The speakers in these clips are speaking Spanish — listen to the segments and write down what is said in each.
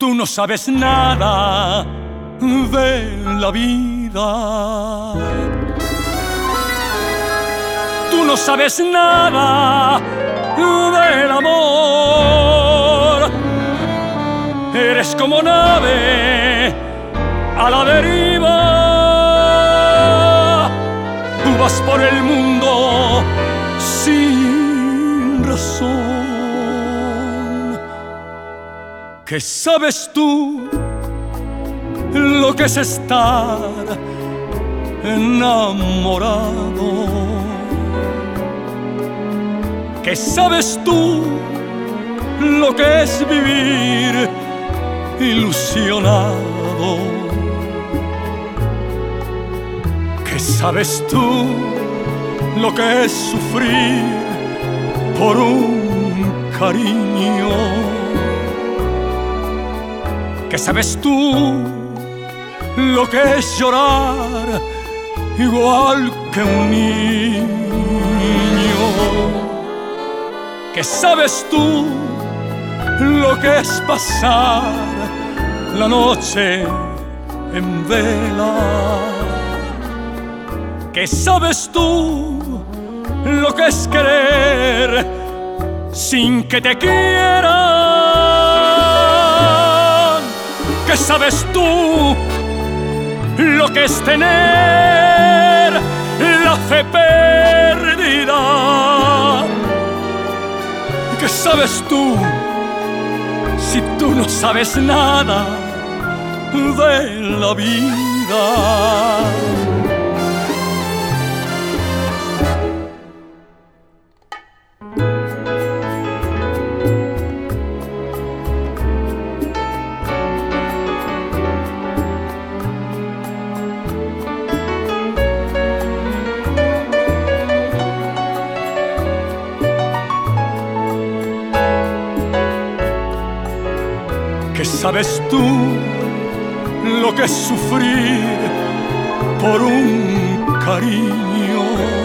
Tú no sabes nada de la vida. Tú no sabes nada del amor. Eres como nave a la deriva. Tú vas por el mundo sin razón. ¿Qué sabes tú lo que es estar enamorado? ¿Qué sabes tú lo que es vivir ilusionado? ¿Qué sabes tú lo que es sufrir por un cariño? ¿Qué sabes tú lo que es llorar igual que un niño? ¿Qué sabes tú lo que es pasar la noche en vela? ¿Qué sabes tú lo que es querer sin que te quieran? ¿Qué sabes tú lo que es tener la fe perdida? ¿Qué sabes tú si tú no sabes nada de la vida? ¿Qué sabes tú lo que es sufrir por un cariño?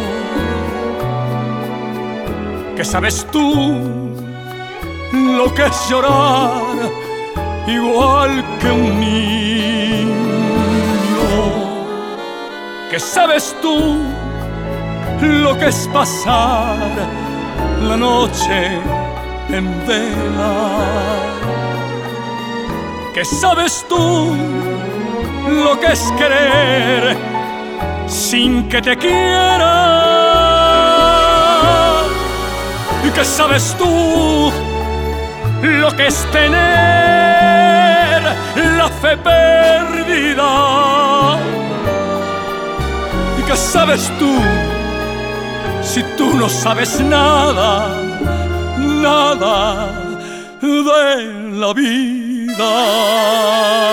¿Qué sabes tú lo que es llorar igual que un niño? ¿Qué sabes tú lo que es pasar la noche en vela? ¿Qué sabes tú lo que es querer sin que te quieran? ¿Y qué sabes tú lo que es tener la fe perdida? ¿Y qué sabes tú si tú no sabes nada, nada de la vida?